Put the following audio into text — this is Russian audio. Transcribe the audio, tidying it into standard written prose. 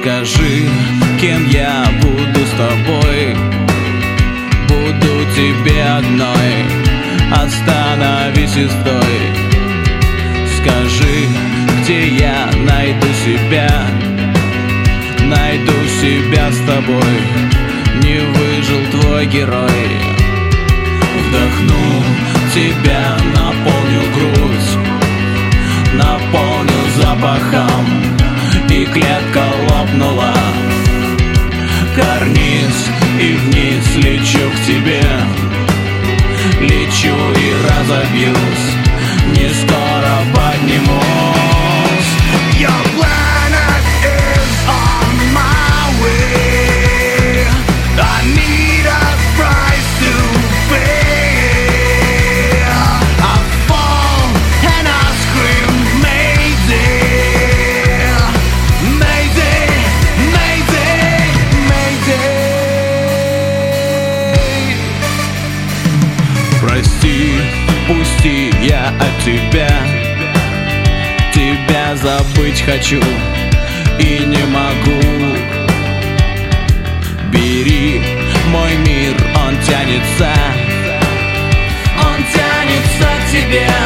Скажи, кем я буду с тобой? Буду тебе одной, остановись и стой. Скажи, где я найду себя? Найду себя с тобой. Не выжил твой герой. Вдохну тебя, наполню грудь, наполню запахом, и клетка лопнула. Карниз и вниз лечу к тебе. Лечу и разобьюсь, не скоро поднимусь. Your planet is on my way. I need a price to pay. I fall and I scream Mayday, Mayday, Mayday, Mayday. Прости, пусти, я от тебя. Тебя забыть хочу и не могу. Бери мой мир, он тянется к тебе.